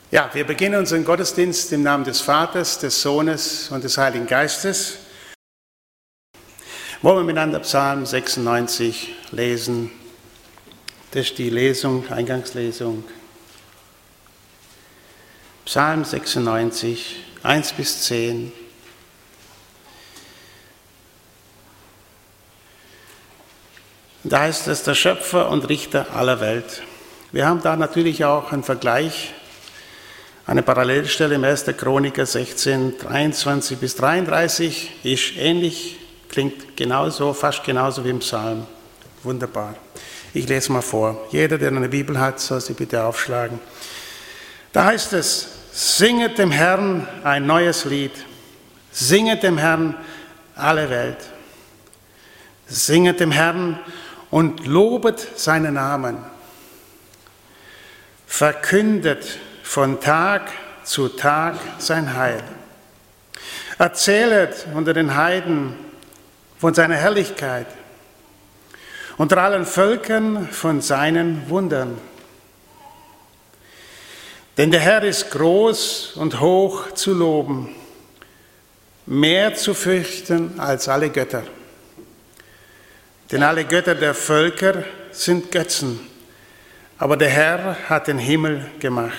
Ja, wir beginnen unseren Gottesdienst im Namen des Vaters, des Sohnes und des Heiligen Geistes. Wollen wir miteinander Psalm 96 lesen? Das ist die Lesung, Eingangslesung. Psalm 96, 1 bis 10. Da heißt es, der Schöpfer und Richter aller Welt. Wir haben da natürlich auch einen Vergleich, eine Parallelstelle im 1. Chroniker 16, 23 bis 33, ist ähnlich, klingt genauso, fast genauso wie im Psalm. Wunderbar. Ich lese mal vor. Jeder, der eine Bibel hat, soll sie bitte aufschlagen. Da heißt es, singet dem Herrn ein neues Lied. Singet dem Herrn alle Welt. Singet dem Herrn und lobet seinen Namen. Verkündet von Tag zu Tag sein Heil. Erzählet unter den Heiden von seiner Herrlichkeit, unter allen Völkern von seinen Wundern. Denn der Herr ist groß und hoch zu loben, mehr zu fürchten als alle Götter. Denn alle Götter der Völker sind Götzen, aber der Herr hat den Himmel gemacht.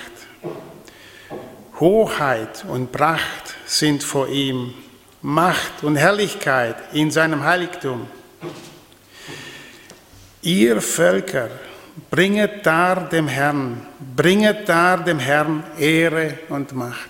Hoheit und Pracht sind vor ihm, Macht und Herrlichkeit in seinem Heiligtum. Ihr Völker, bringet dar dem Herrn Ehre und Macht.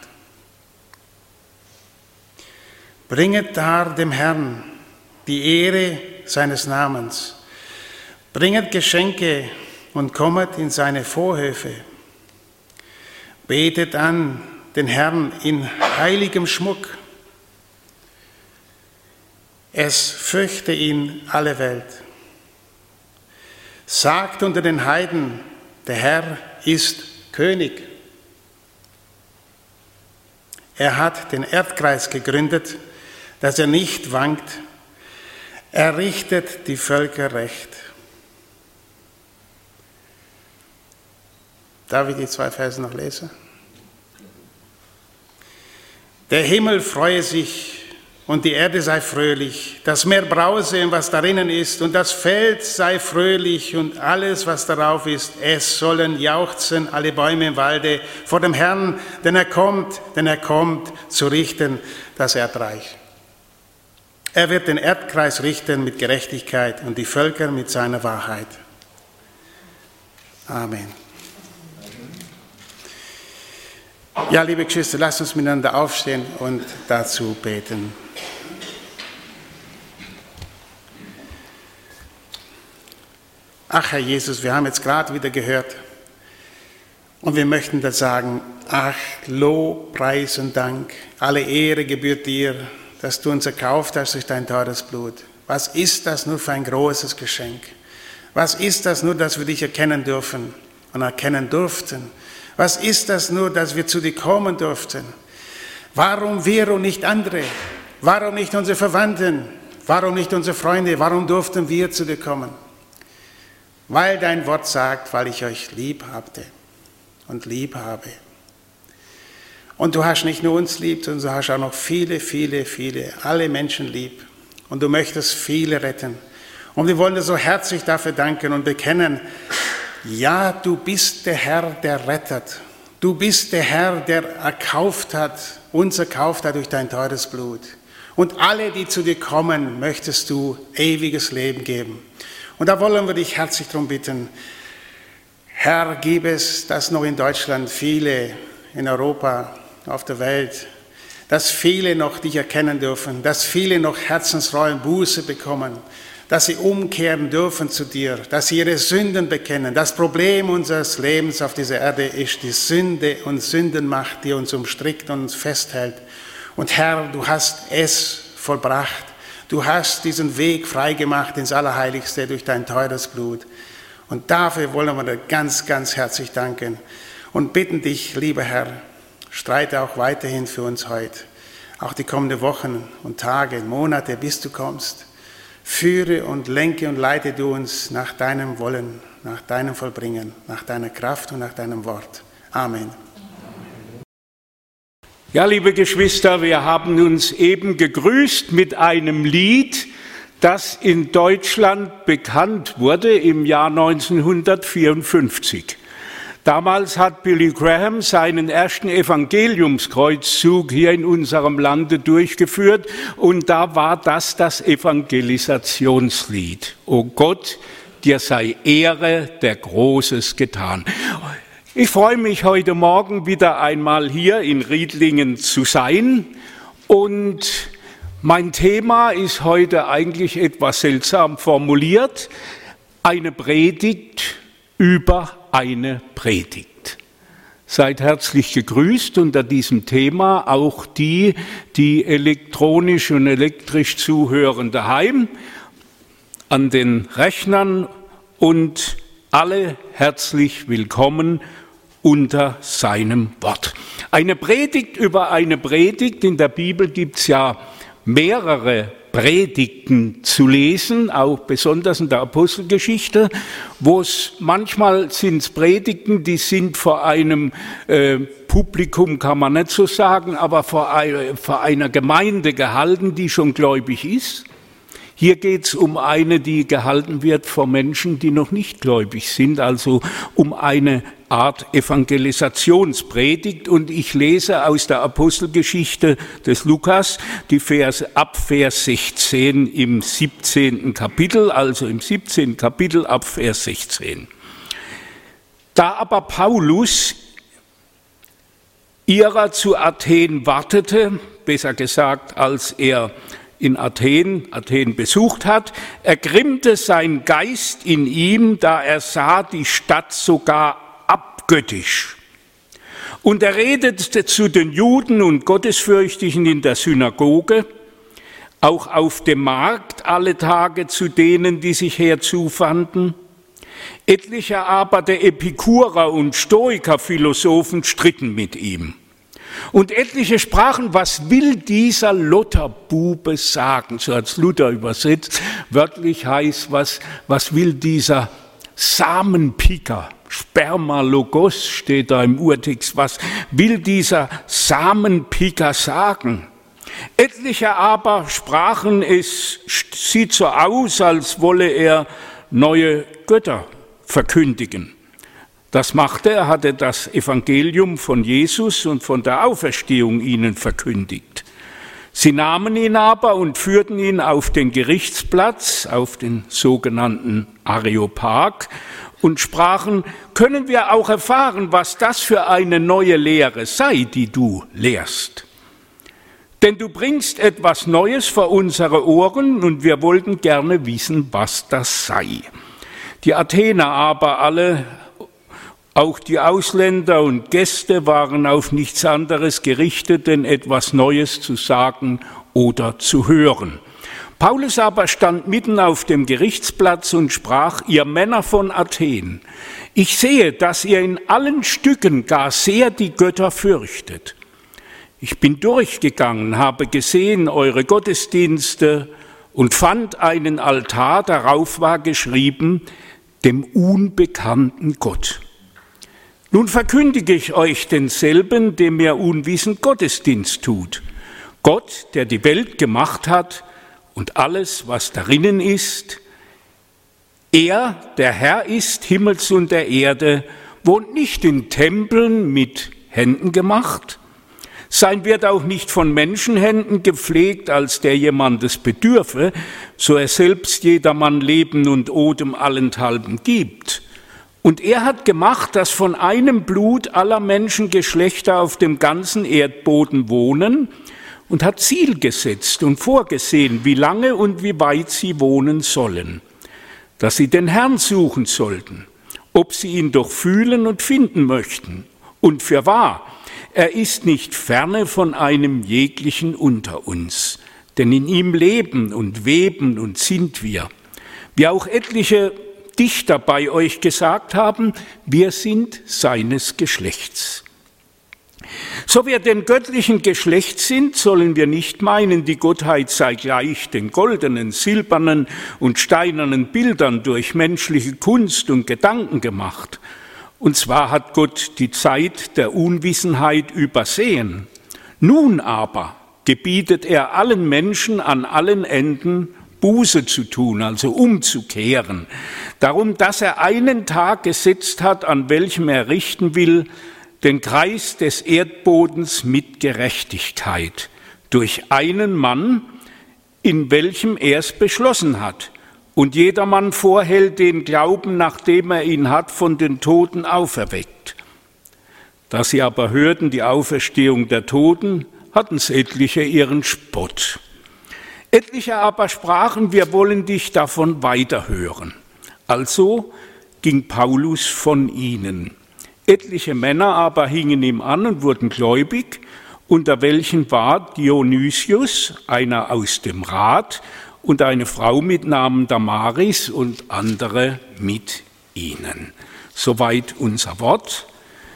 Bringet dar dem Herrn die Ehre seines Namens. Bringet Geschenke und kommet in seine Vorhöfe. Betet an den Herrn in heiligem Schmuck. Es fürchte ihn alle Welt. Sagt unter den Heiden, der Herr ist König. Er hat den Erdkreis gegründet, dass er nicht wankt. Er richtet die Völker recht. Darf ich die 2 Verse noch lesen? Der Himmel freue sich und die Erde sei fröhlich, das Meer brause und was darinnen ist, und das Feld sei fröhlich und alles, was darauf ist. Es sollen jauchzen alle Bäume im Walde vor dem Herrn, denn er kommt zu richten das Erdreich. Er wird den Erdkreis richten mit Gerechtigkeit und die Völker mit seiner Wahrheit. Amen. Ja, liebe Geschwister, lasst uns miteinander aufstehen und dazu beten. Ach, Herr Jesus, wir haben jetzt gerade wieder gehört und wir möchten da sagen, ach, Lob, Preis und Dank, alle Ehre gebührt dir, dass du uns erkauft hast durch dein teures Blut. Was ist das nur für ein großes Geschenk? Was ist das nur, dass wir dich erkennen dürfen und erkennen durften? Was ist das nur, dass wir zu dir kommen durften? Warum wir und nicht andere? Warum nicht unsere Verwandten? Warum nicht unsere Freunde? Warum durften wir zu dir kommen? Weil dein Wort sagt, weil ich euch lieb habte und lieb habe. Und du hast nicht nur uns lieb, sondern du hast auch noch viele, alle Menschen lieb. Und du möchtest viele retten. Und wir wollen dir so herzlich dafür danken und bekennen, ja, du bist der Herr, der rettet. Du bist der Herr, der uns erkauft hat durch dein teures Blut. Und alle, die zu dir kommen, möchtest du ewiges Leben geben. Und da wollen wir dich herzlich darum bitten, Herr, gib es, dass noch in Deutschland viele, in Europa, auf der Welt, dass viele noch dich erkennen dürfen, dass viele noch Herzensreue und Buße bekommen, dass sie umkehren dürfen zu dir, dass sie ihre Sünden bekennen. Das Problem unseres Lebens auf dieser Erde ist die Sünde und Sündenmacht, die uns umstrickt und uns festhält. Und Herr, du hast es vollbracht. Du hast diesen Weg freigemacht ins Allerheiligste durch dein teures Blut. Und dafür wollen wir dir ganz, ganz herzlich danken und bitten dich, lieber Herr, streite auch weiterhin für uns heute, auch die kommenden Wochen und Tage, Monate, bis du kommst. Führe und lenke und leite du uns nach deinem Wollen, nach deinem Vollbringen, nach deiner Kraft und nach deinem Wort. Amen. Ja, liebe Geschwister, wir haben uns eben gegrüßt mit einem Lied, das in Deutschland bekannt wurde im Jahr 1954. Damals hat Billy Graham seinen ersten Evangeliumskreuzzug hier in unserem Lande durchgeführt und da war das Evangelisationslied. O Gott, dir sei Ehre, der Großes getan. Ich freue mich, heute Morgen wieder einmal hier in Riedlingen zu sein und mein Thema ist heute eigentlich etwas seltsam formuliert, eine Predigt über eine Predigt. Seid herzlich gegrüßt unter diesem Thema, auch die elektronisch und elektrisch zuhören daheim, an den Rechnern und alle herzlich willkommen unter seinem Wort. Eine Predigt über eine Predigt, in der Bibel gibt es ja mehrere Predigten zu lesen, auch besonders in der Apostelgeschichte, wo es manchmal sind Predigten, die sind vor einem Publikum, kann man nicht so sagen, aber vor einer Gemeinde gehalten, die schon gläubig ist. Hier geht es um eine, die gehalten wird vor Menschen, die noch nicht gläubig sind, also um eine Art Evangelisationspredigt. Und ich lese aus der Apostelgeschichte des Lukas die Verse ab Vers 16 im 17. Kapitel, also im 17. Kapitel ab Vers 16. Da aber Paulus ihrer zu Athen wartete, besser gesagt, als er in Athen besucht hat, ergrimmte sein Geist in ihm, da er sah die Stadt sogar abgöttisch. Und er redete zu den Juden und Gottesfürchtigen in der Synagoge, auch auf dem Markt alle Tage zu denen, die sich herzufanden. Etliche aber der Epikurer und Stoiker-Philosophen stritten mit ihm. Und etliche sprachen, was will dieser Luther-Bube sagen? So hat es Luther übersetzt. Wörtlich heißt, was will dieser Samenpicker? Spermalogos steht da im Urtext. Was will dieser Samenpicker sagen? Etliche aber sprachen, es sieht so aus, als wolle er neue Götter verkündigen. Das machte er, hatte das Evangelium von Jesus und von der Auferstehung ihnen verkündigt. Sie nahmen ihn aber und führten ihn auf den Gerichtsplatz, auf den sogenannten Areopag und sprachen, können wir auch erfahren, was das für eine neue Lehre sei, die du lehrst? Denn du bringst etwas Neues vor unsere Ohren und wir wollten gerne wissen, was das sei. Die Athener aber alle, auch die Ausländer und Gäste waren auf nichts anderes gerichtet, denn etwas Neues zu sagen oder zu hören. Paulus aber stand mitten auf dem Gerichtsplatz und sprach, ihr Männer von Athen, ich sehe, dass ihr in allen Stücken gar sehr die Götter fürchtet. Ich bin durchgegangen, habe gesehen eure Gottesdienste und fand einen Altar, darauf war geschrieben, dem unbekannten Gott. Nun verkündige ich euch denselben, dem ihr unwissend Gottesdienst tut. Gott, der die Welt gemacht hat und alles, was darinnen ist. Er, der Herr ist, Himmels und der Erde, wohnt nicht in Tempeln mit Händen gemacht. Sein wird auch nicht von Menschenhänden gepflegt, als der jemandes bedürfe, so er selbst jedermann Leben und Odem allenthalben gibt. Und er hat gemacht, dass von einem Blut aller Menschengeschlechter auf dem ganzen Erdboden wohnen und hat Ziel gesetzt und vorgesehen, wie lange und wie weit sie wohnen sollen, dass sie den Herrn suchen sollten, ob sie ihn doch fühlen und finden möchten. Und fürwahr, er ist nicht ferne von einem jeglichen unter uns, denn in ihm leben und weben und sind wir. Wie auch etliche Dichter bei euch gesagt haben, wir sind seines Geschlechts. So wir denn göttlichen Geschlechts sind, sollen wir nicht meinen, die Gottheit sei gleich den goldenen, silbernen und steinernen Bildern durch menschliche Kunst und Gedanken gemacht. Und zwar hat Gott die Zeit der Unwissenheit übersehen. Nun aber gebietet er allen Menschen an allen Enden, Buße zu tun, also umzukehren. Darum, dass er einen Tag gesetzt hat, an welchem er richten will, den Kreis des Erdbodens mit Gerechtigkeit, durch einen Mann, in welchem er es beschlossen hat. Und jedermann vorhält den Glauben, nachdem er ihn hat, von den Toten auferweckt. Da sie aber hörten die Auferstehung der Toten, hatten etliche ihren Spott. Etliche aber sprachen, wir wollen dich davon weiterhören. Also ging Paulus von ihnen. Etliche Männer aber hingen ihm an und wurden gläubig, unter welchen war Dionysius, einer aus dem Rat, und eine Frau mit Namen Damaris und andere mit ihnen. Soweit unser Wort.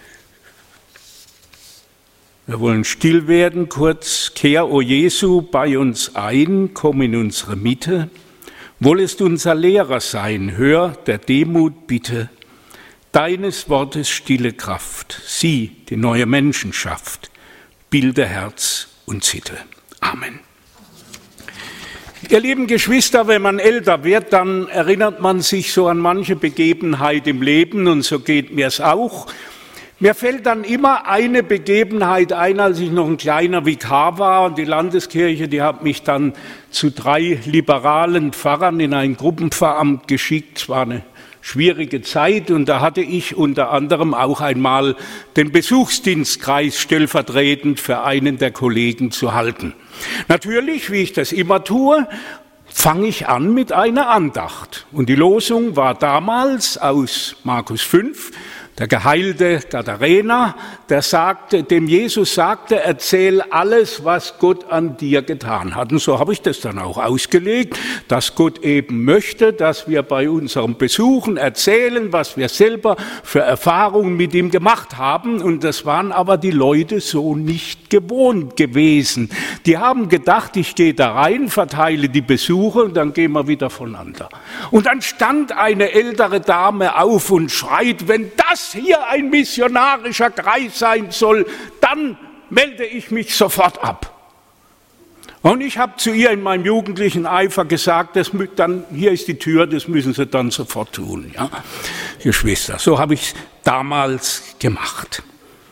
Wir wollen still werden, kurz. Kehr, o Jesu, bei uns ein, komm in unsere Mitte. Wollest unser Lehrer sein, hör der Demut bitte. Deines Wortes stille Kraft, sieh die neue Menschenschaft, bilde Herz und Sitte. Amen. Ihr lieben Geschwister, wenn man älter wird, dann erinnert man sich so an manche Begebenheit im Leben, und so geht mir es auch. Mir fällt dann immer eine Begebenheit ein, als ich noch ein kleiner Vikar war, und die Landeskirche, die hat mich dann zu 3 liberalen Pfarrern in ein Gruppenpfarramt geschickt. Es war eine schwierige Zeit, und da hatte ich unter anderem auch einmal den Besuchsdienstkreis stellvertretend für einen der Kollegen zu halten. Natürlich, wie ich das immer tue, fange ich an mit einer Andacht. Und die Losung war damals aus Markus 5, der geheilte Gadarena, dem Jesus sagte, erzähl alles, was Gott an dir getan hat. Und so habe ich das dann auch ausgelegt, dass Gott eben möchte, dass wir bei unseren Besuchen erzählen, was wir selber für Erfahrungen mit ihm gemacht haben. Und das waren aber die Leute so nicht gewohnt gewesen. Die haben gedacht, ich gehe da rein, verteile die Besuche und dann gehen wir wieder voneinander. Und dann stand eine ältere Dame auf und schreit, wenn das hier ein missionarischer Kreis sein soll, dann melde ich mich sofort ab. Und ich habe zu ihr in meinem jugendlichen Eifer gesagt, hier ist die Tür, das müssen Sie dann sofort tun. Ja? Geschwister, so habe ich es damals gemacht.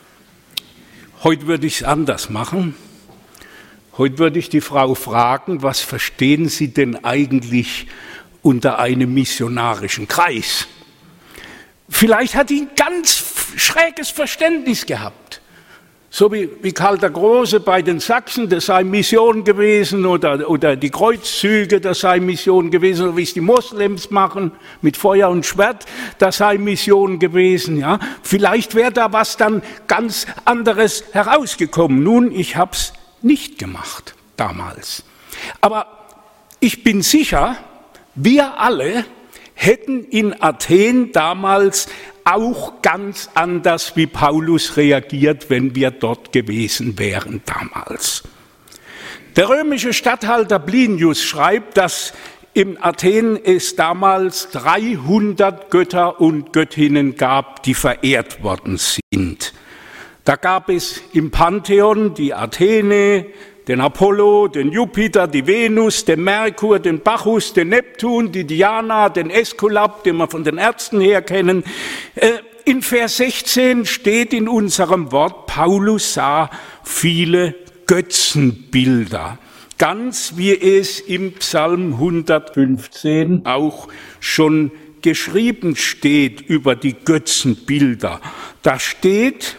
Heute würde ich es anders machen. Heute würde ich die Frau fragen, was verstehen Sie denn eigentlich unter einem missionarischen Kreis? Vielleicht hat die ein ganz schräges Verständnis gehabt. So wie Karl der Große bei den Sachsen, das sei Mission gewesen, oder die Kreuzzüge, das sei Mission gewesen, oder wie es die Moslems machen, mit Feuer und Schwert, das sei Mission gewesen. Ja? Vielleicht wäre da was dann ganz anderes herausgekommen. Nun, ich habe es nicht gemacht damals. Aber ich bin sicher, wir alle hätten in Athen damals auch ganz anders wie Paulus reagiert, wenn wir dort gewesen wären damals. Der römische Statthalter Plinius schreibt, dass in Athen es damals 300 Götter und Göttinnen gab, die verehrt worden sind. Da gab es im Pantheon die Athene, den Apollo, den Jupiter, die Venus, den Merkur, den Bacchus, den Neptun, die Diana, den Äskulap, den wir von den Ärzten her kennen. In Vers 16 steht in unserem Wort, Paulus sah viele Götzenbilder. Ganz wie es im Psalm 115 auch schon geschrieben steht über die Götzenbilder. Da steht,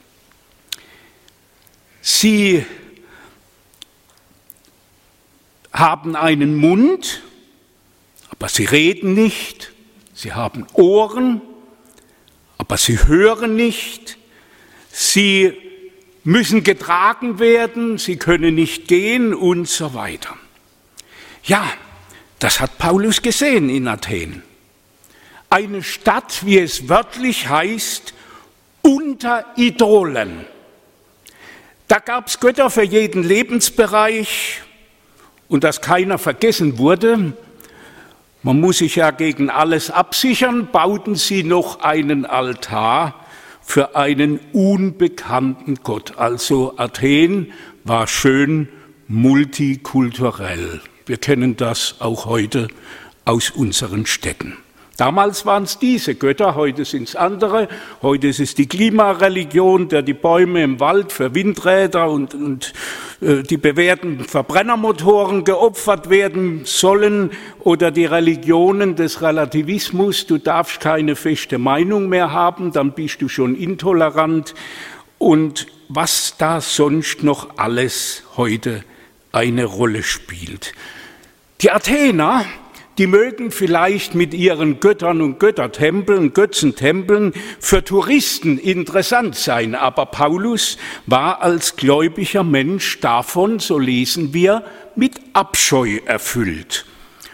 sie haben einen Mund, aber sie reden nicht. Sie haben Ohren, aber sie hören nicht. Sie müssen getragen werden, sie können nicht gehen und so weiter. Ja, das hat Paulus gesehen in Athen. Eine Stadt, wie es wörtlich heißt, unter Idolen. Da gab es Götter für jeden Lebensbereich. Und dass keiner vergessen wurde, man muss sich ja gegen alles absichern, bauten sie noch einen Altar für einen unbekannten Gott. Also Athen war schön multikulturell. Wir kennen das auch heute aus unseren Städten. Damals waren es diese Götter, heute sind es andere. Heute ist es die Klimareligion, der die Bäume im Wald für Windräder und die bewährten Verbrennermotoren geopfert werden sollen, oder die Religionen des Relativismus. Du darfst keine feste Meinung mehr haben, dann bist du schon intolerant. Und was da sonst noch alles heute eine Rolle spielt. Die Athener, die mögen vielleicht mit ihren Göttern und Göttertempeln, Götzentempeln für Touristen interessant sein, aber Paulus war als gläubiger Mensch davon, so lesen wir, mit Abscheu erfüllt.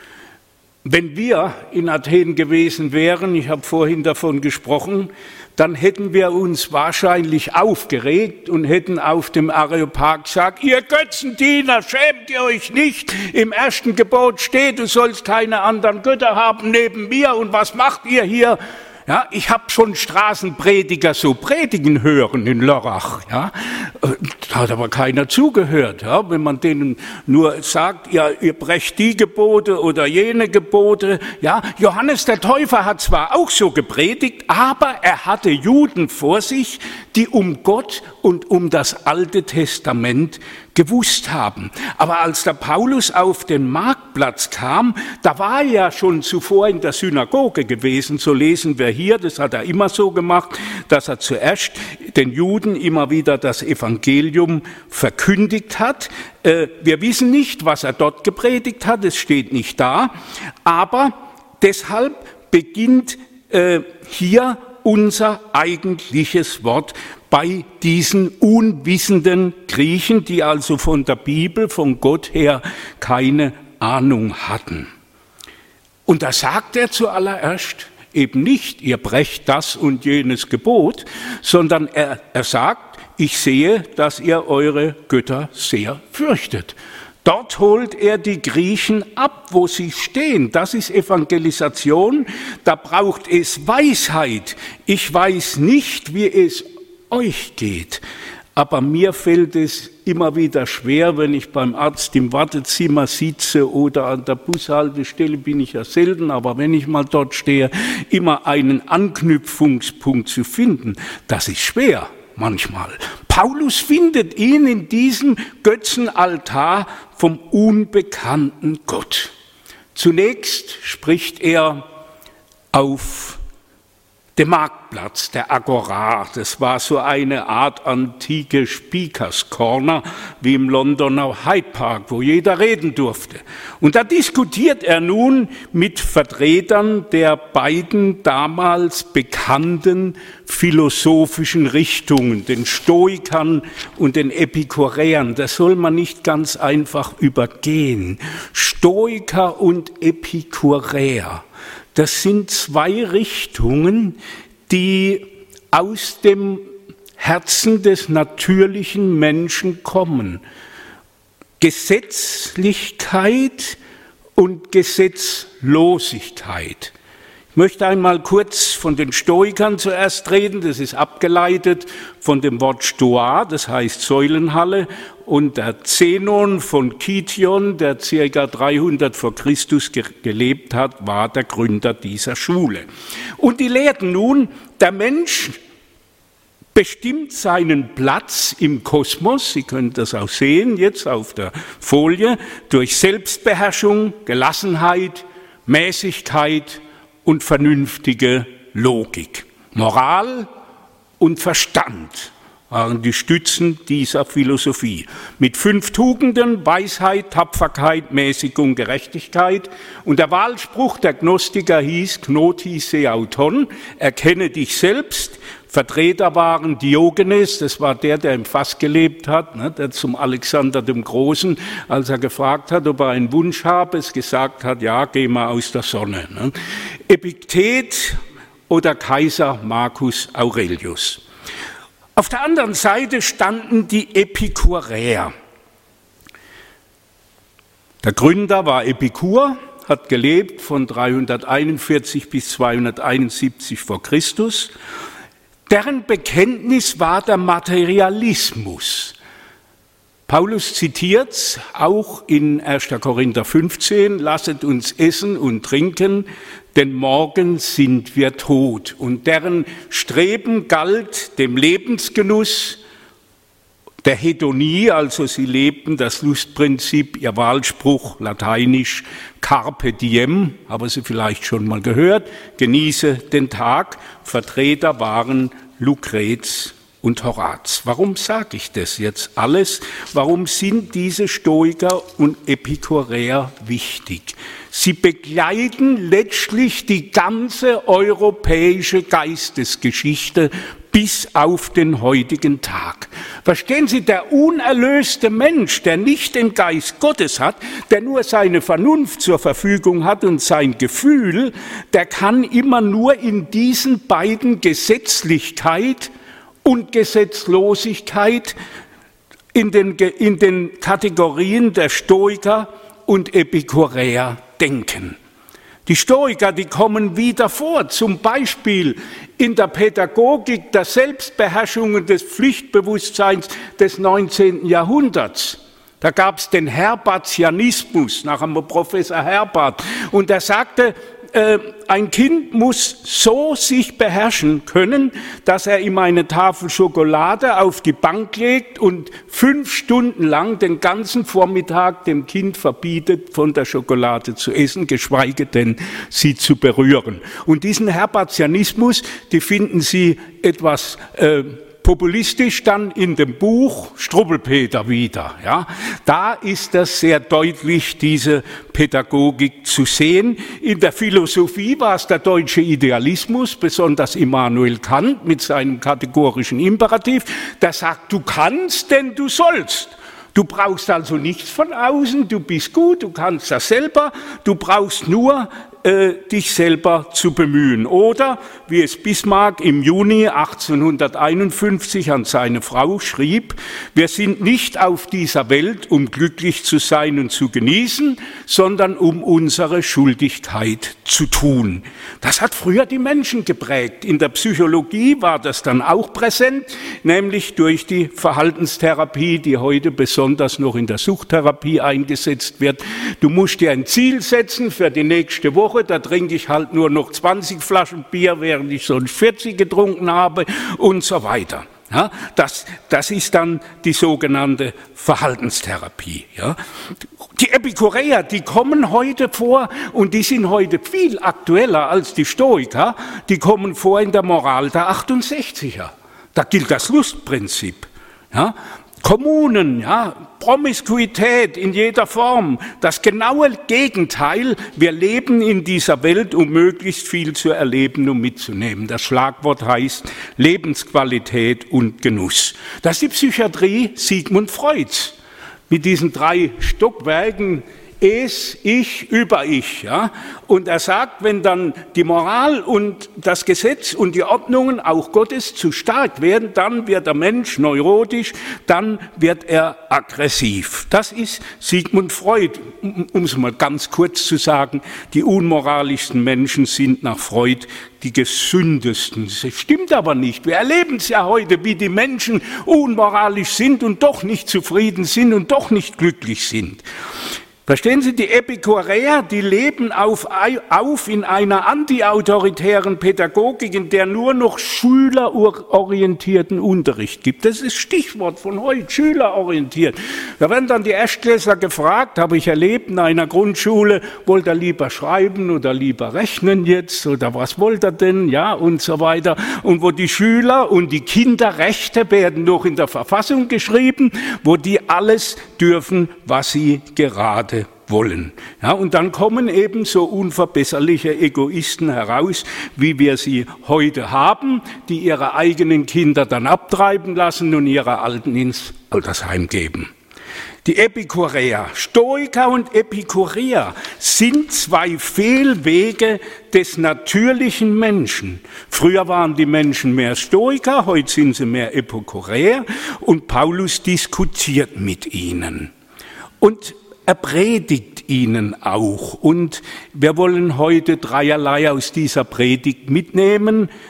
Wenn wir in Athen gewesen wären, ich habe vorhin davon gesprochen, dann hätten wir uns wahrscheinlich aufgeregt und hätten auf dem Areopag gesagt, ihr Götzendiener, schämt ihr euch nicht? Im ersten Gebot steht, du sollst keine anderen Götter haben neben mir, und was macht ihr hier? Ja, ich habe schon Straßenprediger so predigen hören in Lörrach. Ja, da hat aber keiner zugehört. Ja, wenn man denen nur sagt, ja, ihr brecht die Gebote oder jene Gebote. Ja, Johannes der Täufer hat zwar auch so gepredigt, aber er hatte Juden vor sich, die um Gott und um das Alte Testament gewusst haben. Aber als der Paulus auf den Marktplatz kam, da war er ja schon zuvor in der Synagoge gewesen, so lesen wir hier, das hat er immer so gemacht, dass er zuerst den Juden immer wieder das Evangelium verkündigt hat. Wir wissen nicht, was er dort gepredigt hat, es steht nicht da, aber deshalb beginnt hier unser eigentliches Wort bei diesen unwissenden Griechen, die also von der Bibel, von Gott her keine Ahnung hatten. Und da sagt er zuallererst eben nicht, ihr brecht das und jenes Gebot, sondern er sagt, ich sehe, dass ihr eure Götter sehr fürchtet. Dort holt er die Griechen ab, wo sie stehen. Das ist Evangelisation, da braucht es Weisheit. Ich weiß nicht, wie es euch geht, aber mir fällt es immer wieder schwer, wenn ich beim Arzt im Wartezimmer sitze oder an der Bushaltestelle, bin ich ja selten, aber wenn ich mal dort stehe, immer einen Anknüpfungspunkt zu finden. Das ist schwer manchmal. Paulus findet ihn in diesem Götzenaltar vom unbekannten Gott. Zunächst spricht er auf dem Marktplatz, der Agora. Das war so eine Art antike Speakers Corner, wie im Londoner Hyde Park, wo jeder reden durfte. Und da diskutiert er nun mit Vertretern der beiden damals bekannten philosophischen Richtungen, den Stoikern und den Epikureern. Das soll man nicht ganz einfach übergehen. Stoiker und Epikureer. Das sind zwei Richtungen, die aus dem Herzen des natürlichen Menschen kommen. Gesetzlichkeit und Gesetzlosigkeit. Ich möchte einmal kurz von den Stoikern zuerst reden. Das ist abgeleitet von dem Wort Stoa, das heißt Säulenhalle. Und der Zenon von Kition, der ca. 300 vor Christus gelebt hat, war der Gründer dieser Schule. Und die lehrten nun, der Mensch bestimmt seinen Platz im Kosmos, Sie können das auch sehen jetzt auf der Folie, durch Selbstbeherrschung, Gelassenheit, Mäßigkeit und vernünftige Logik. Moral und Verstand waren die Stützen dieser Philosophie. Mit 5 Tugenden, Weisheit, Tapferkeit, Mäßigung, Gerechtigkeit. Und der Wahlspruch der Gnostiker hieß Gnoti se auton, erkenne dich selbst. Vertreter waren Diogenes, das war der im Fass gelebt hat, der zum Alexander dem Großen, als er gefragt hat, ob er einen Wunsch habe, es gesagt hat, ja, geh mal aus der Sonne. Epiktet oder Kaiser Marcus Aurelius. Auf der anderen Seite standen die Epikureer. Der Gründer war Epikur, hat gelebt von 341 bis 271 vor Christus. Deren Bekenntnis war der Materialismus. Paulus zitiert's auch in 1. Korinther 15, lasset uns essen und trinken, denn morgen sind wir tot. Und deren Streben galt dem Lebensgenuss, der Hedonie, also sie lebten das Lustprinzip, ihr Wahlspruch lateinisch Carpe diem, haben Sie vielleicht schon mal gehört, genieße den Tag. Vertreter waren Lucrez und Horaz. Warum sage ich das jetzt alles? Warum sind diese Stoiker und Epikureer wichtig? Sie begleiten letztlich die ganze europäische Geistesgeschichte bis auf den heutigen Tag. Verstehen Sie, der unerlöste Mensch, der nicht den Geist Gottes hat, der nur seine Vernunft zur Verfügung hat und sein Gefühl, der kann immer nur in diesen beiden Gesetzlichkeit und Gesetzlosigkeit in den Kategorien der Stoiker und Epikureer denken. Die Stoiker, die kommen wieder vor, zum Beispiel in der Pädagogik der Selbstbeherrschung und des Pflichtbewusstseins des 19. Jahrhunderts. Da gab es den Herbatianismus nach einem Professor Herbart und er sagte, ein Kind muss so sich beherrschen können, dass er ihm eine Tafel Schokolade auf die Bank legt und 5 Stunden lang den ganzen Vormittag dem Kind verbietet, von der Schokolade zu essen, geschweige denn sie zu berühren. Und diesen Herbatianismus, die finden Sie etwas populistisch dann in dem Buch Struwwelpeter wieder. Ja. Da ist das sehr deutlich, diese Pädagogik zu sehen. In der Philosophie war es der deutsche Idealismus, besonders Immanuel Kant mit seinem kategorischen Imperativ, der sagt, du kannst, denn du sollst. Du brauchst also nichts von außen, du bist gut, du kannst das selber, du brauchst nur dich selber zu bemühen. Oder, wie es Bismarck im Juni 1851 an seine Frau schrieb, wir sind nicht auf dieser Welt, um glücklich zu sein und zu genießen, sondern um unsere Schuldigkeit zu tun. Das hat früher die Menschen geprägt. In der Psychologie war das dann auch präsent, nämlich durch die Verhaltenstherapie, die heute besonders noch in der Suchttherapie eingesetzt wird. Du musst dir ein Ziel setzen für die nächste Woche, da trinke ich halt nur noch 20 Flaschen Bier, während ich sonst 40 getrunken habe und so weiter. Ja, das ist dann die sogenannte Verhaltenstherapie. Ja. Die Epikureer, die kommen heute vor und die sind heute viel aktueller als die Stoiker, die kommen vor in der Moral der 68er. Da gilt das Lustprinzip. Ja. Kommunen, ja, Promiskuität in jeder Form, das genaue Gegenteil. Wir leben in dieser Welt, um möglichst viel zu erleben und mitzunehmen. Das Schlagwort heißt Lebensqualität und Genuss. Das ist die Psychiatrie Sigmund Freuds mit diesen 3 Stockwerken. Es, ich, über ich. Ja? Und er sagt, wenn dann die Moral und das Gesetz und die Ordnungen auch Gottes zu stark werden, dann wird der Mensch neurotisch, dann wird er aggressiv. Das ist Sigmund Freud. Um es mal ganz kurz zu sagen, die unmoralischsten Menschen sind nach Freud die gesündesten. Das stimmt aber nicht. Wir erleben es ja heute, wie die Menschen unmoralisch sind und doch nicht zufrieden sind und doch nicht glücklich sind. Verstehen Sie, die Epikureer, die leben auf in einer antiautoritären Pädagogik, in der nur noch schülerorientierten Unterricht gibt. Das ist das Stichwort von heute, schülerorientiert. Da werden dann die Erstklässler gefragt, habe ich erlebt in einer Grundschule, wollt ihr lieber schreiben oder lieber rechnen jetzt oder was wollt ihr denn, ja und so weiter. Und wo die Schüler und die Kinderrechte werden noch in der Verfassung geschrieben, wo die alles dürfen, was sie gerade wollen. Ja, und dann kommen eben so unverbesserliche Egoisten heraus, wie wir sie heute haben, die ihre eigenen Kinder dann abtreiben lassen und ihre Alten ins Altersheim geben. Die Epikureer, Stoiker und Epikureer sind 2 Fehlwege des natürlichen Menschen. Früher waren die Menschen mehr Stoiker, heute sind sie mehr Epikureer und Paulus diskutiert mit ihnen. Und er predigt ihnen auch. Und wir wollen heute 3 aus dieser Predigt mitnehmen.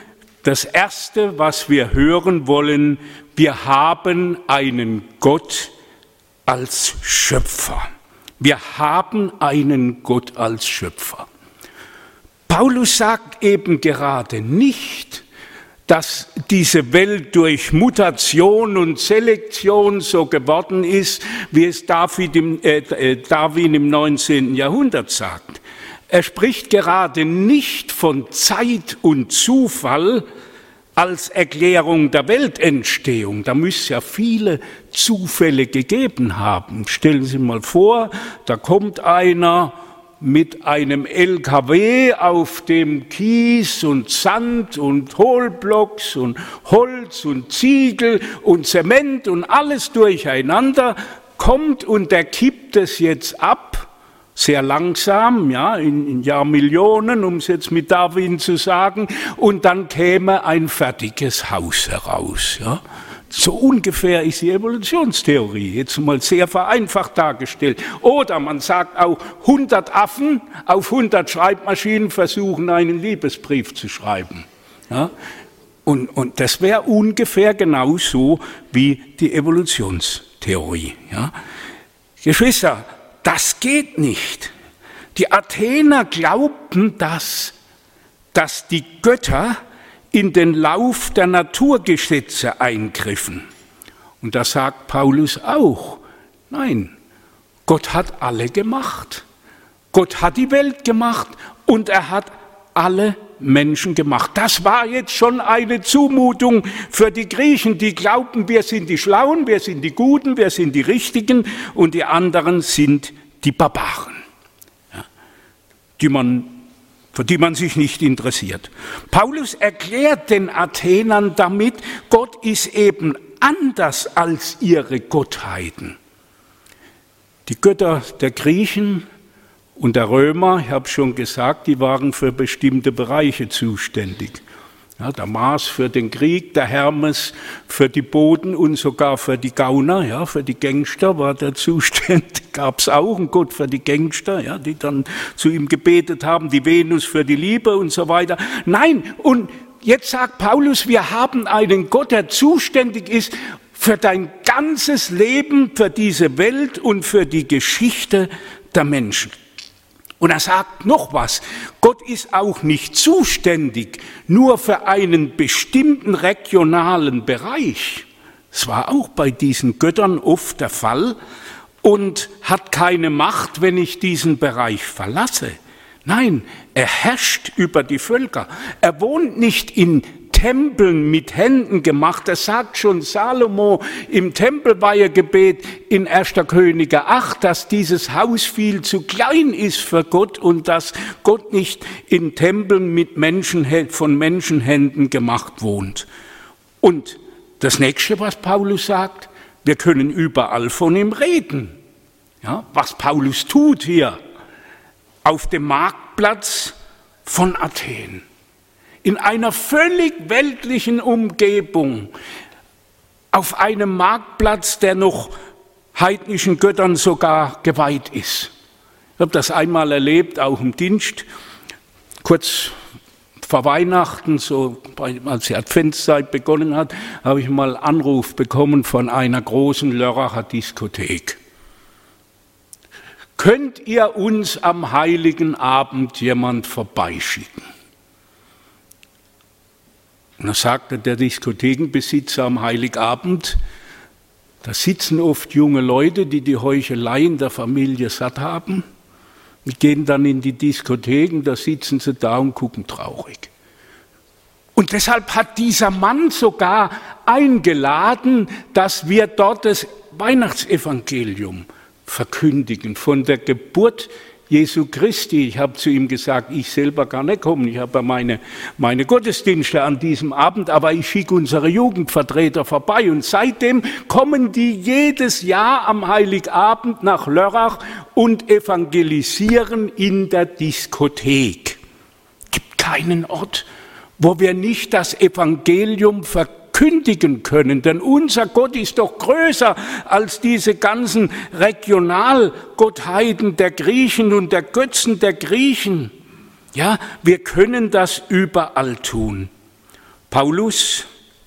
das Erste, was wir hören wollen, wir haben einen Gott als Schöpfer. Wir haben einen Gott als Schöpfer. Paulus sagt eben gerade nicht, dass diese Welt durch Mutation und Selektion so geworden ist, wie es Darwin im 19. Jahrhundert sagt. Er spricht gerade nicht von Zeit und Zufall als Erklärung der Weltentstehung. Da müsste es ja viele Zufälle gegeben haben. Stellen Sie mal vor, da kommt einer mit einem LKW, auf dem Kies und Sand und Hohlblocks und Holz und Ziegel und Zement und alles durcheinander kommt und der kippt es jetzt ab, sehr langsam, ja, in Jahrmillionen, um es jetzt mit Darwin zu sagen, und dann käme ein fertiges Haus heraus, ja. So ungefähr ist die Evolutionstheorie, jetzt mal sehr vereinfacht dargestellt. Oder man sagt auch, 100 Affen auf 100 Schreibmaschinen versuchen, einen Liebesbrief zu schreiben. Ja? Und das wäre ungefähr genauso wie die Evolutionstheorie. Ja? Geschwister, das geht nicht. Die Athener glaubten, dass die Götter in den Lauf der Naturgesetze eingriffen. Und da sagt Paulus auch, nein, Gott hat alle gemacht. Gott hat die Welt gemacht und er hat alle Menschen gemacht. Das war jetzt schon eine Zumutung für die Griechen, die glaubten, wir sind die Schlauen, wir sind die Guten, wir sind die Richtigen und die anderen sind die Barbaren, ja, für die man sich nicht interessiert. Paulus erklärt den Athenern damit, Gott ist eben anders als ihre Gottheiten. Die Götter der Griechen und der Römer, ich habe schon gesagt, die waren für bestimmte Bereiche zuständig. Ja, der Mars für den Krieg, der Hermes für die Boten und sogar für die Gauner, ja, für die Gangster war der zuständig, gab es auch einen Gott für die Gangster, ja, die dann zu ihm gebetet haben, die Venus für die Liebe und so weiter. Nein, und jetzt sagt Paulus, wir haben einen Gott, der zuständig ist für dein ganzes Leben, für diese Welt und für die Geschichte der Menschen. Und er sagt noch was, Gott ist auch nicht zuständig nur für einen bestimmten regionalen Bereich. Das war auch bei diesen Göttern oft der Fall und hat keine Macht, wenn ich diesen Bereich verlasse. Nein, er herrscht über die Völker. Er wohnt nicht in Tempeln mit Händen gemacht. Das sagt schon Salomo im Tempelweihegebet in 1. Könige 8, dass dieses Haus viel zu klein ist für Gott und dass Gott nicht in Tempeln mit von Menschenhänden gemacht wohnt. Und das Nächste, was Paulus sagt, wir können überall von ihm reden. Ja, was Paulus tut hier auf dem Marktplatz von Athen. In einer völlig weltlichen Umgebung, auf einem Marktplatz, der noch heidnischen Göttern sogar geweiht ist. Ich habe das einmal erlebt, auch im Dienst, kurz vor Weihnachten, so als die Adventszeit begonnen hat, habe ich mal einen Anruf bekommen von einer großen Lörracher Diskothek. Könnt ihr uns am Heiligen Abend jemand vorbeischicken? Und da sagte der Diskothekenbesitzer am Heiligabend, da sitzen oft junge Leute, die die Heucheleien der Familie satt haben, die gehen dann in die Diskotheken, da sitzen sie da und gucken traurig. Und deshalb hat dieser Mann sogar eingeladen, dass wir dort das Weihnachtsevangelium verkündigen, von der Geburt Jesu Christi. Ich habe zu ihm gesagt, ich selber kann nicht kommen, ich habe meine Gottesdienste an diesem Abend, aber ich schicke unsere Jugendvertreter vorbei und seitdem kommen die jedes Jahr am Heiligabend nach Lörrach und evangelisieren in der Diskothek. Es gibt keinen Ort, wo wir nicht das Evangelium verkündigen können, denn unser Gott ist doch größer als diese ganzen Regionalgottheiten der Griechen und der Götzen der Griechen. Ja, wir können das überall tun. Paulus,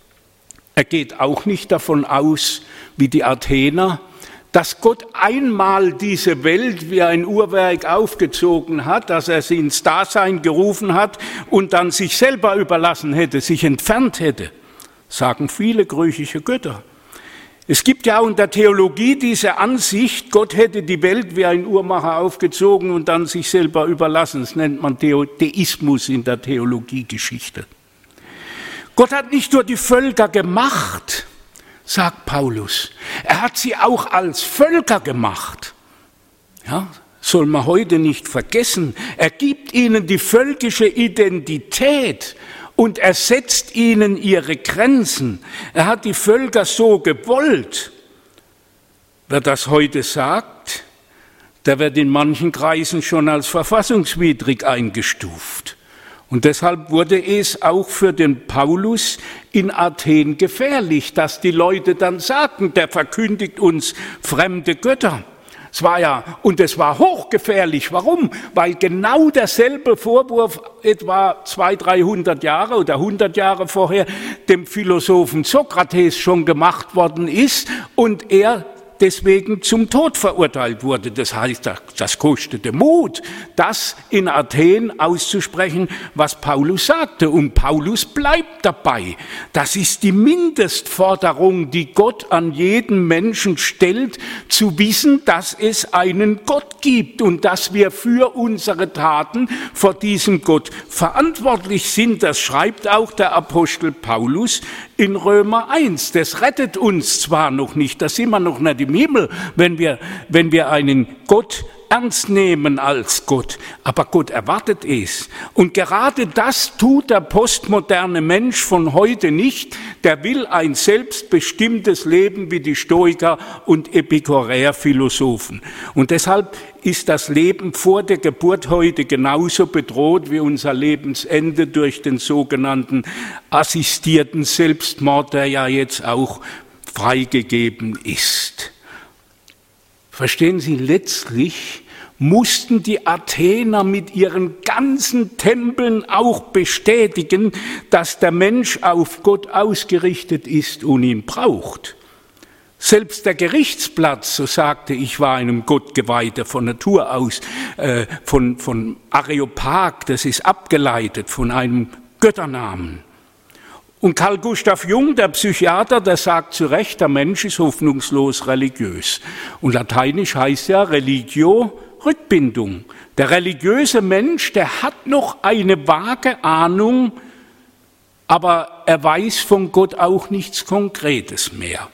er geht auch nicht davon aus, wie die Athener, dass Gott einmal diese Welt wie ein Uhrwerk aufgezogen hat, dass er sie ins Dasein gerufen hat und dann sich selber überlassen hätte, sich entfernt hätte, sagen viele griechische Götter. Es gibt ja auch in der Theologie diese Ansicht, Gott hätte die Welt wie ein Uhrmacher aufgezogen und dann sich selber überlassen. Das nennt man Deismus in der Theologiegeschichte. Gott hat nicht nur die Völker gemacht, sagt Paulus, er hat sie auch als Völker gemacht. Ja, soll man heute nicht vergessen. Er gibt ihnen die völkische Identität und er setzt ihnen ihre Grenzen. Er hat die Völker so gewollt. Wer das heute sagt, der wird in manchen Kreisen schon als verfassungswidrig eingestuft. Und deshalb wurde es auch für den Paulus in Athen gefährlich, dass die Leute dann sagten, der verkündigt uns fremde Götter. Es war hochgefährlich. Warum? Weil genau derselbe Vorwurf etwa 200-300 Jahre oder 100 Jahre vorher dem Philosophen Sokrates schon gemacht worden ist und er deswegen zum Tod verurteilt wurde. Das heißt, das kostete Mut, das in Athen auszusprechen, was Paulus sagte. Und Paulus bleibt dabei. Das ist die Mindestforderung, die Gott an jeden Menschen stellt, zu wissen, dass es einen Gott gibt und dass wir für unsere Taten vor diesem Gott verantwortlich sind. Das schreibt auch der Apostel Paulus in Römer 1. Das rettet uns zwar noch nicht, da sind wir noch nicht im Himmel, wenn wir einen Gott ernst nehmen als Gott, aber Gott erwartet es. Und gerade das tut der postmoderne Mensch von heute nicht. Der will ein selbstbestimmtes Leben wie die Stoiker und Epikureer-Philosophen. Und deshalb ist das Leben vor der Geburt heute genauso bedroht wie unser Lebensende durch den sogenannten assistierten Selbstmord, der ja jetzt auch freigegeben ist. Verstehen Sie, letztlich mussten die Athener mit ihren ganzen Tempeln auch bestätigen, dass der Mensch auf Gott ausgerichtet ist und ihn braucht. Selbst der Gerichtsplatz, so sagte ich, war einem Gottgeweihter von Natur aus, von Areopag, das ist abgeleitet von einem Götternamen. Und Carl Gustav Jung, der Psychiater, der sagt zu Recht, der Mensch ist hoffnungslos religiös. Und lateinisch heißt ja Religio, Rückbindung. Der religiöse Mensch, der hat noch eine vage Ahnung, aber er weiß von Gott auch nichts Konkretes mehr.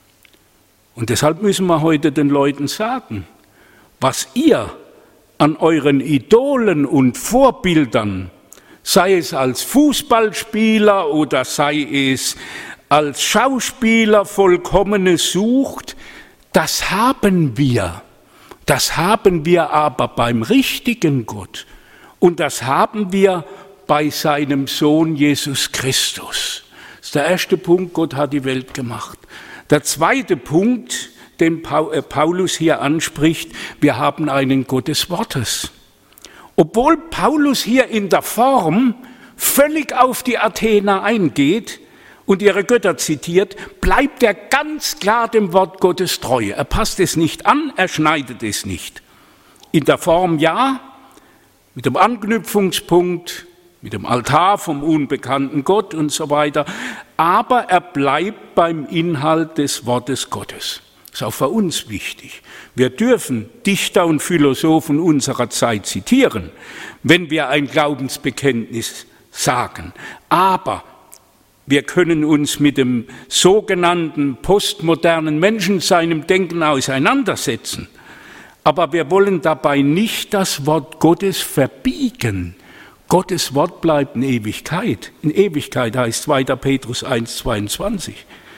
Und deshalb müssen wir heute den Leuten sagen, was ihr an euren Idolen und Vorbildern, sei es als Fußballspieler oder sei es als Schauspieler Vollkommenes sucht, das haben wir. Das haben wir aber beim richtigen Gott. Und das haben wir bei seinem Sohn Jesus Christus. Das ist der erste Punkt, Gott hat die Welt gemacht. Der zweite Punkt, den Paulus hier anspricht, wir haben einen Gott des Wortes. Obwohl Paulus hier in der Form völlig auf die Athener eingeht und ihre Götter zitiert, bleibt er ganz klar dem Wort Gottes treu. Er passt es nicht an, er schneidet es nicht. In der Form ja, mit dem Anknüpfungspunkt, mit dem Altar vom unbekannten Gott und so weiter, aber er bleibt beim Inhalt des Wortes Gottes. Das ist auch für uns wichtig. Wir dürfen Dichter und Philosophen unserer Zeit zitieren, wenn wir ein Glaubensbekenntnis sagen. Aber wir können uns mit dem sogenannten postmodernen Menschen, seinem Denken auseinandersetzen. Aber wir wollen dabei nicht das Wort Gottes verbiegen. Gottes Wort bleibt in Ewigkeit. In Ewigkeit heißt 2. Petrus 1,22.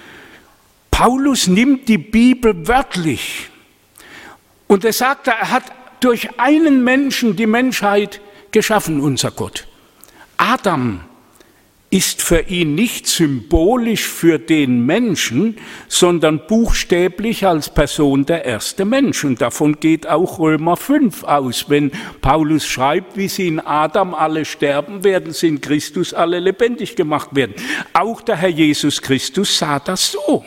Paulus nimmt die Bibel wörtlich. Und er sagt, er hat durch einen Menschen die Menschheit geschaffen, unser Gott. Adam ist für ihn nicht symbolisch für den Menschen, sondern buchstäblich als Person der erste Mensch. Und davon geht auch Römer 5 aus. Wenn Paulus schreibt, wie sie in Adam alle sterben werden, sie in Christus alle lebendig gemacht werden. Auch der Herr Jesus Christus sah das so.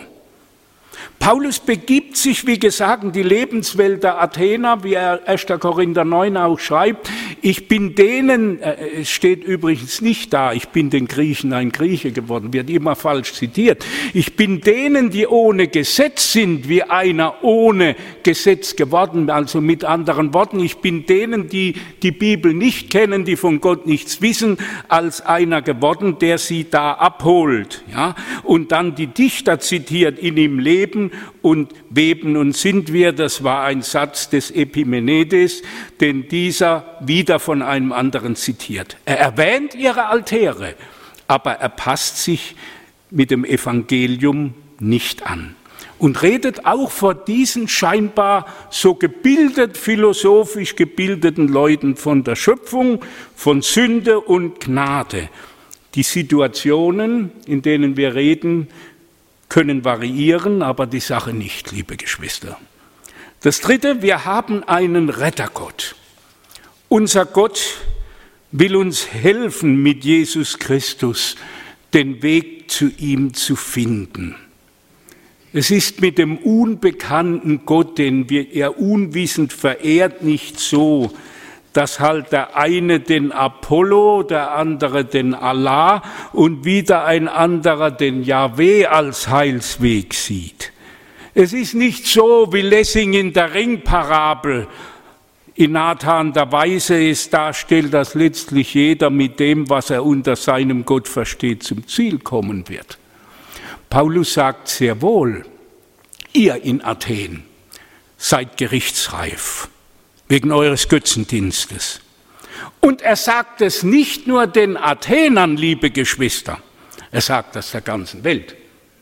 Paulus begibt sich, wie gesagt, in die Lebenswelt der Athener, wie er 1. Korinther 9 auch schreibt. Ich bin denen, es steht übrigens nicht da, ich bin den Griechen ein Grieche geworden, wird immer falsch zitiert. Ich bin denen, die ohne Gesetz sind, wie einer ohne Gesetz geworden. Also mit anderen Worten, ich bin denen, die die Bibel nicht kennen, die von Gott nichts wissen, als einer geworden, der sie da abholt. Ja? Und dann die Dichter zitiert, in ihm leben und weben und sind wir, das war ein Satz des Epimenides, den dieser wieder von einem anderen zitiert. Er erwähnt ihre Altäre, aber er passt sich mit dem Evangelium nicht an und redet auch vor diesen scheinbar so gebildet, philosophisch gebildeten Leuten von der Schöpfung, von Sünde und Gnade. Die Situationen, in denen wir reden, können variieren, aber die Sache nicht, liebe Geschwister. Das Dritte, wir haben einen Rettergott. Unser Gott will uns helfen, mit Jesus Christus den Weg zu ihm zu finden. Es ist mit dem unbekannten Gott, den er unwissend verehrt, nicht so, dass halt der eine den Apollo, der andere den Allah und wieder ein anderer den Jahwe als Heilsweg sieht. Es ist nicht so, wie Lessing in der Ringparabel in Nathan der Weise es darstellt, dass letztlich jeder mit dem, was er unter seinem Gott versteht, zum Ziel kommen wird. Paulus sagt sehr wohl, ihr in Athen seid gerichtsreif wegen eures Götzendienstes. Und er sagt es nicht nur den Athenern, liebe Geschwister, er sagt das der ganzen Welt.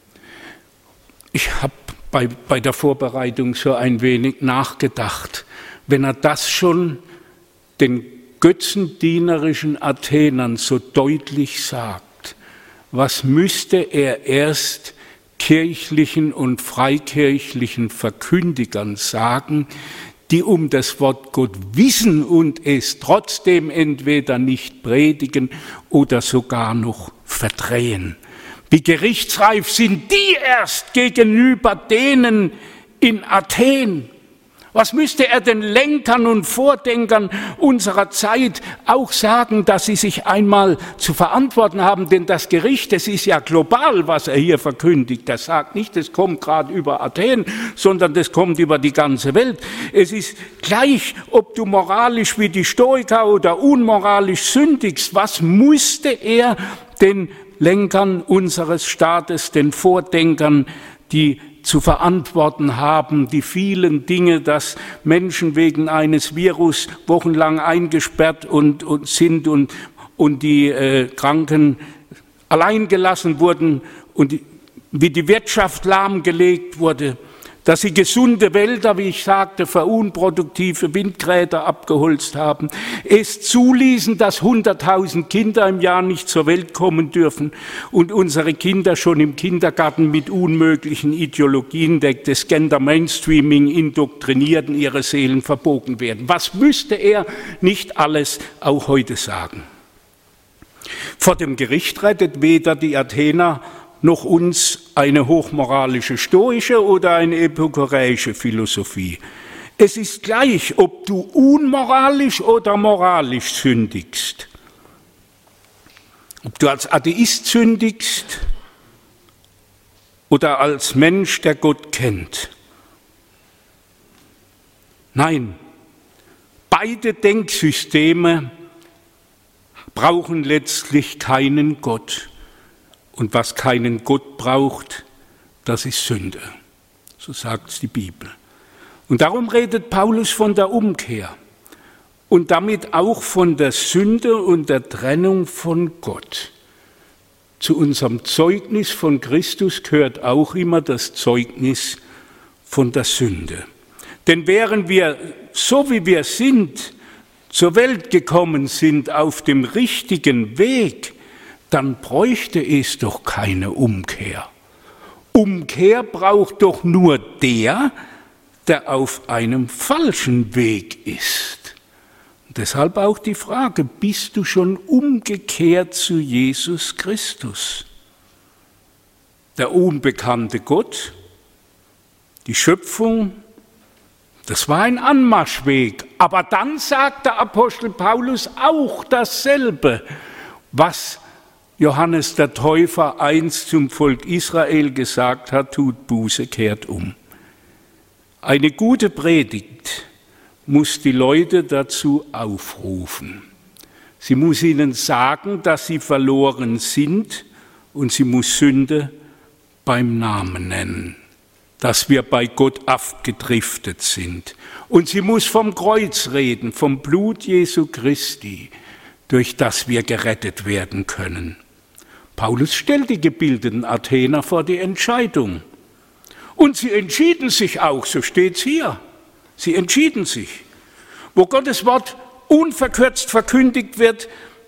Ich habe bei der Vorbereitung so ein wenig nachgedacht, wenn er das schon den götzendienerischen Athenern so deutlich sagt, was müsste er erst kirchlichen und freikirchlichen Verkündigern sagen, die um das Wort Gott wissen und es trotzdem entweder nicht predigen oder sogar noch verdrehen. Wie gerichtsreif sind die erst gegenüber denen in Athen? Was müsste er den Lenkern und Vordenkern unserer Zeit auch sagen, dass sie sich einmal zu verantworten haben? Denn das Gericht, das ist ja global, was er hier verkündigt. Er sagt nicht, es kommt gerade über Athen, sondern das kommt über die ganze Welt. Es ist gleich, ob du moralisch wie die Stoiker oder unmoralisch sündigst. Was musste er den Lenkern unseres Staates, den Vordenkern, die zu verantworten haben, die vielen Dinge, dass Menschen wegen eines Virus wochenlang eingesperrt sind und die Kranken allein gelassen wurden und wie die Wirtschaft lahmgelegt wurde, dass sie gesunde Wälder, wie ich sagte, verunproduktive Windräder abgeholzt haben, es zuließen, dass 100.000 Kinder im Jahr nicht zur Welt kommen dürfen und unsere Kinder schon im Kindergarten mit unmöglichen Ideologien des Gender-Mainstreaming indoktriniert und ihre Seelen verbogen werden. Was müsste er nicht alles auch heute sagen? Vor dem Gericht rettet weder die Athener noch uns eine hochmoralische stoische oder eine epikureische Philosophie. Es ist gleich, ob du unmoralisch oder moralisch sündigst. Ob du als Atheist sündigst oder als Mensch, der Gott kennt. Nein, beide Denksysteme brauchen letztlich keinen Gott. Und was keinen Gott braucht, das ist Sünde. So sagt es die Bibel. Und darum redet Paulus von der Umkehr und damit auch von der Sünde und der Trennung von Gott. Zu unserem Zeugnis von Christus gehört auch immer das Zeugnis von der Sünde. Denn während wir, so wie wir sind, zur Welt gekommen sind auf dem richtigen Weg, dann bräuchte es doch keine Umkehr. Umkehr braucht doch nur der auf einem falschen Weg ist. Und deshalb auch die Frage, bist du schon umgekehrt zu Jesus Christus? Der unbekannte Gott, die Schöpfung, das war ein Anmarschweg. Aber dann sagt der Apostel Paulus auch dasselbe, was Johannes der Täufer einst zum Volk Israel gesagt hat, tut Buße, kehrt um. Eine gute Predigt muss die Leute dazu aufrufen. Sie muss ihnen sagen, dass sie verloren sind, und sie muss Sünde beim Namen nennen, dass wir bei Gott abgedriftet sind. Und sie muss vom Kreuz reden, vom Blut Jesu Christi, durch das wir gerettet werden können. Paulus stellt die gebildeten Athener vor die Entscheidung. Und sie entschieden sich auch, so steht es hier. Sie entschieden sich. Wo Gottes Wort unverkürzt verkündigt wird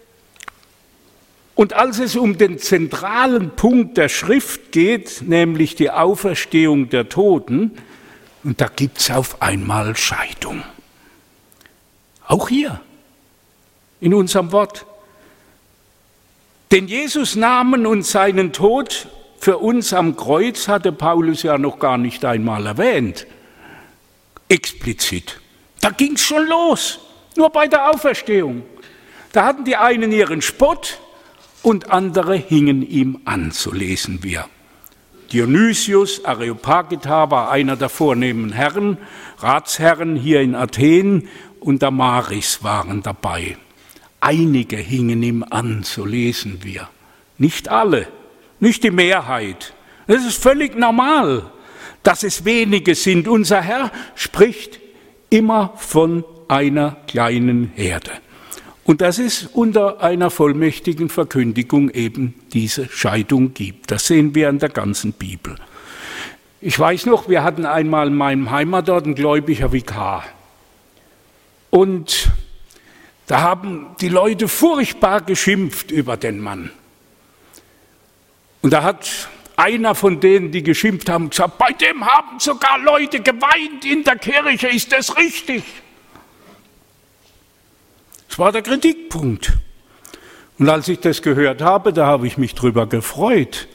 und als es um den zentralen Punkt der Schrift geht, nämlich die Auferstehung der Toten, und da gibt es auf einmal Scheidung. Auch hier, in unserem Wort. Den Jesus-Namen und seinen Tod für uns am Kreuz hatte Paulus ja noch gar nicht einmal erwähnt. Explizit. Da ging es schon los, nur bei der Auferstehung. Da hatten die einen ihren Spott und andere hingen ihm an, so lesen wir. Dionysius Areopagita war einer der vornehmen Herren, Ratsherren hier in Athen, und Damaris waren dabei. Einige hingen ihm an, so lesen wir. Nicht alle, nicht die Mehrheit. Es ist völlig normal, dass es wenige sind. Unser Herr spricht immer von einer kleinen Herde. Und dass es unter einer vollmächtigen Verkündigung eben diese Scheidung gibt. Das sehen wir in der ganzen Bibel. Ich weiß noch, wir hatten einmal in meinem Heimatort ein gläubiger Vikar. Und da haben die Leute furchtbar geschimpft über den Mann. Und da hat einer von denen, die geschimpft haben, gesagt, bei dem haben sogar Leute geweint in der Kirche, ist das richtig? Das war der Kritikpunkt. Und als ich das gehört habe, da habe ich mich drüber gefreut.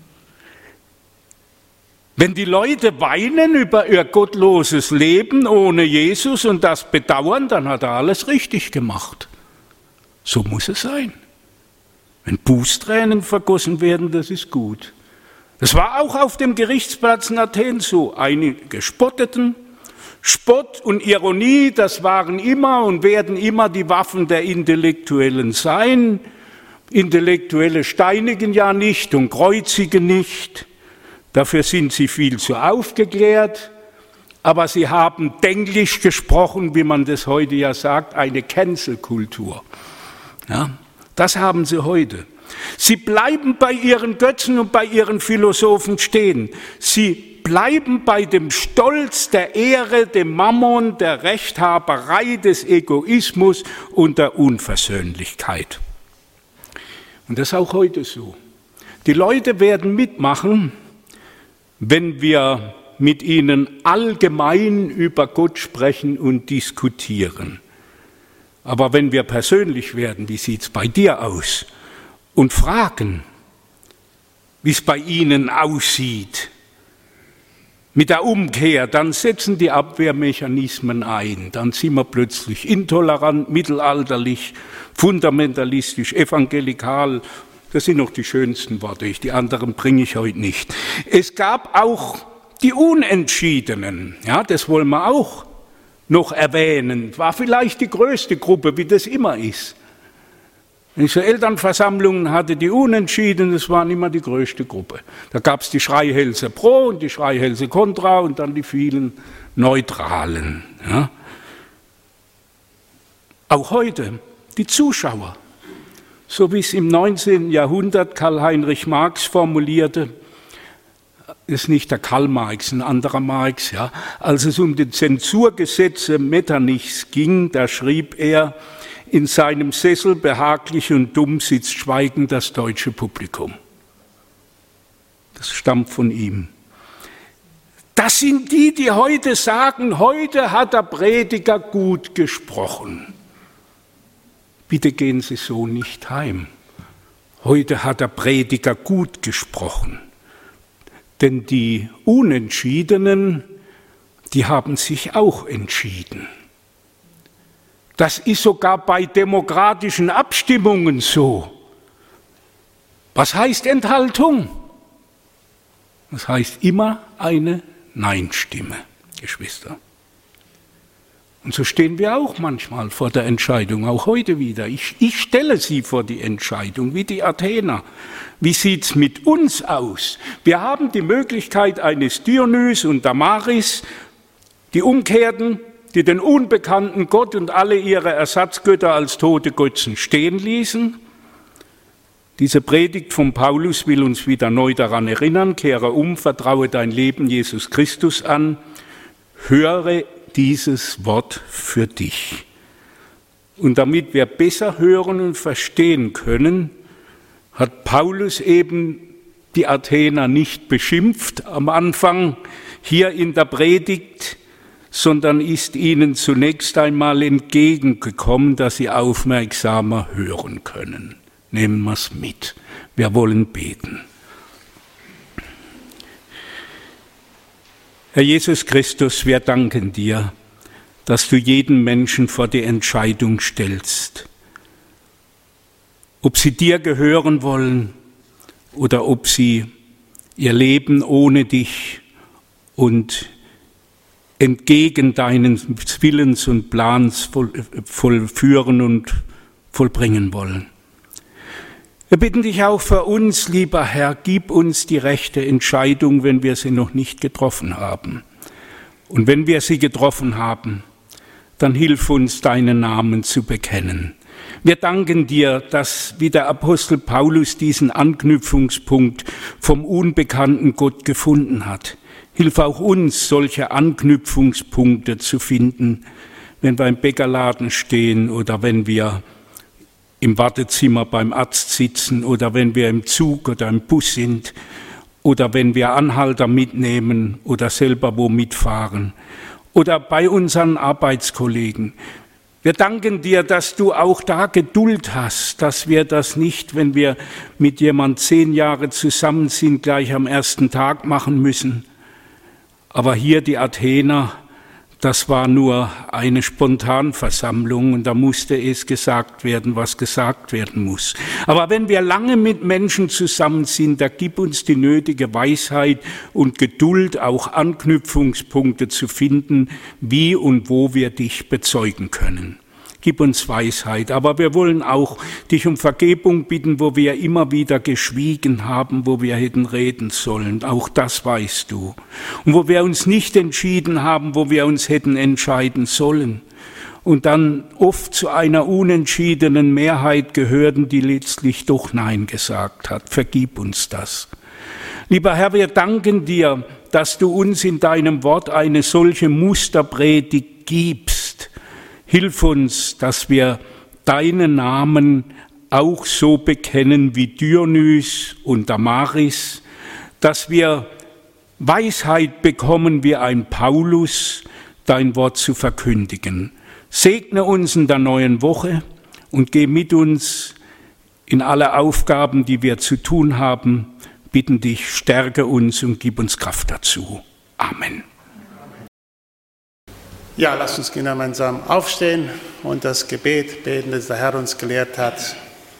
Wenn die Leute weinen über ihr gottloses Leben ohne Jesus und das bedauern, dann hat er alles richtig gemacht. So muss es sein. Wenn Bußtränen vergossen werden, das ist gut. Das war auch auf dem Gerichtsplatz in Athen so. Einige spotteten. Spott und Ironie, das waren immer und werden immer die Waffen der Intellektuellen sein. Intellektuelle steinigen ja nicht und kreuzigen nicht. Dafür sind sie viel zu aufgeklärt. Aber sie haben Denglisch gesprochen, wie man das heute ja sagt, eine Cancel-Kultur. Ja, das haben sie heute. Sie bleiben bei ihren Götzen und bei ihren Philosophen stehen. Sie bleiben bei dem Stolz, der Ehre, dem Mammon, der Rechthaberei, des Egoismus und der Unversöhnlichkeit. Und das ist auch heute so. Die Leute werden mitmachen, wenn wir mit ihnen allgemein über Gott sprechen und diskutieren. Aber wenn wir persönlich werden, wie sieht es bei dir aus? Und fragen, wie es bei ihnen aussieht, mit der Umkehr, dann setzen die Abwehrmechanismen ein. Dann sind wir plötzlich intolerant, mittelalterlich, fundamentalistisch, evangelikal. Das sind noch die schönsten Worte, die anderen bringe ich heute nicht. Es gab auch die Unentschiedenen, ja, das wollen wir auch noch erwähnen. War vielleicht die größte Gruppe, wie das immer ist. Wenn ich so Elternversammlungen hatte, die Unentschiedenen, das waren immer die größte Gruppe. Da gab es die Schreihälse pro und die Schreihälse kontra und dann die vielen Neutralen. Ja. Auch heute die Zuschauer, so wie es im 19. Jahrhundert Karl-Heinrich Marx formulierte, ist nicht der Karl Marx, ein anderer Marx, ja. Als es um die Zensurgesetze Metternichs ging, da schrieb er, in seinem Sessel behaglich und dumm sitzt schweigend das deutsche Publikum. Das stammt von ihm. Das sind die, die heute sagen, heute hat der Prediger gut gesprochen. Bitte gehen Sie so nicht heim. Heute hat der Prediger gut gesprochen. Denn die Unentschiedenen, die haben sich auch entschieden. Das ist sogar bei demokratischen Abstimmungen so. Was heißt Enthaltung? Das heißt immer eine Nein-Stimme, Geschwister. Und so stehen wir auch manchmal vor der Entscheidung, auch heute wieder. Ich stelle Sie vor die Entscheidung, wie die Athener. Wie sieht es mit uns aus? Wir haben die Möglichkeit eines Dionys und Damaris, die umkehrten, die den unbekannten Gott und alle ihre Ersatzgötter als tote Götzen stehen ließen. Diese Predigt von Paulus will uns wieder neu daran erinnern, kehre um, vertraue dein Leben Jesus Christus an, höre dieses Wort für dich. Und damit wir besser hören und verstehen können, hat Paulus eben die Athener nicht beschimpft am Anfang hier in der Predigt, sondern ist ihnen zunächst einmal entgegengekommen, dass sie aufmerksamer hören können. Nehmen wir es mit. Wir wollen beten. Herr Jesus Christus, wir danken dir, dass du jeden Menschen vor die Entscheidung stellst, ob sie dir gehören wollen oder ob sie ihr Leben ohne dich und entgegen deines Willens und Plans vollführen und vollbringen wollen. Wir bitten dich auch für uns, lieber Herr, gib uns die rechte Entscheidung, wenn wir sie noch nicht getroffen haben. Und wenn wir sie getroffen haben, dann hilf uns, deinen Namen zu bekennen. Wir danken dir, dass wie der Apostel Paulus diesen Anknüpfungspunkt vom unbekannten Gott gefunden hat. Hilf auch uns, solche Anknüpfungspunkte zu finden, wenn wir im Bäckerladen stehen oder wenn wir im Wartezimmer beim Arzt sitzen oder wenn wir im Zug oder im Bus sind oder wenn wir Anhalter mitnehmen oder selber wo mitfahren oder bei unseren Arbeitskollegen. Wir danken dir, dass du auch da Geduld hast, dass wir das nicht, wenn wir mit jemand 10 Jahre zusammen sind, gleich am ersten Tag machen müssen. Aber hier die Athener, das war nur eine Spontanversammlung und da musste es gesagt werden, was gesagt werden muss. Aber wenn wir lange mit Menschen zusammen sind, da gib uns die nötige Weisheit und Geduld, auch Anknüpfungspunkte zu finden, wie und wo wir dich bezeugen können. Gib uns Weisheit, aber wir wollen auch dich um Vergebung bitten, wo wir immer wieder geschwiegen haben, wo wir hätten reden sollen. Auch das weißt du. Und wo wir uns nicht entschieden haben, wo wir uns hätten entscheiden sollen. Und dann oft zu einer unentschiedenen Mehrheit gehörten, die letztlich doch Nein gesagt hat. Vergib uns das. Lieber Herr, wir danken dir, dass du uns in deinem Wort eine solche Musterpredigt gibst. Hilf uns, dass wir deinen Namen auch so bekennen wie Dionys und Damaris, dass wir Weisheit bekommen wie ein Paulus, dein Wort zu verkündigen. Segne uns in der neuen Woche und geh mit uns in alle Aufgaben, die wir zu tun haben. Bitten dich, stärke uns und gib uns Kraft dazu. Amen. Ja, lasst uns gemeinsam aufstehen und das Gebet beten, das der Herr uns gelehrt hat.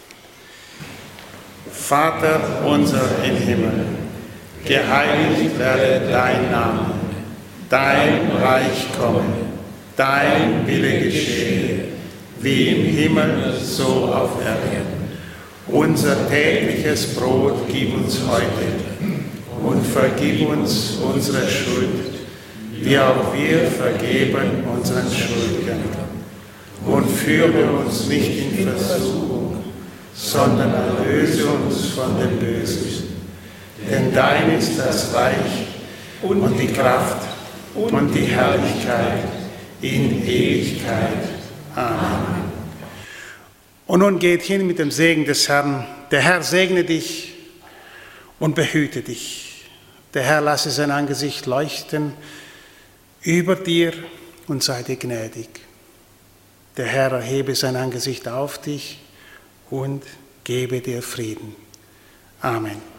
Vater unser im Himmel, geheiligt werde dein Name, dein Reich komme, dein Wille geschehe, wie im Himmel, so auf Erden. Unser tägliches Brot gib uns heute und vergib uns unsere Schuld, wie auch wir vergeben unseren Schuldigern. Und führe uns nicht in Versuchung, sondern erlöse uns von dem Bösen. Denn dein ist das Reich und die Kraft und die Herrlichkeit in Ewigkeit. Amen. Und nun geht hin mit dem Segen des Herrn. Der Herr segne dich und behüte dich. Der Herr lasse sein Angesicht leuchten über dir und sei dir gnädig. Der Herr erhebe sein Angesicht auf dich und gebe dir Frieden. Amen.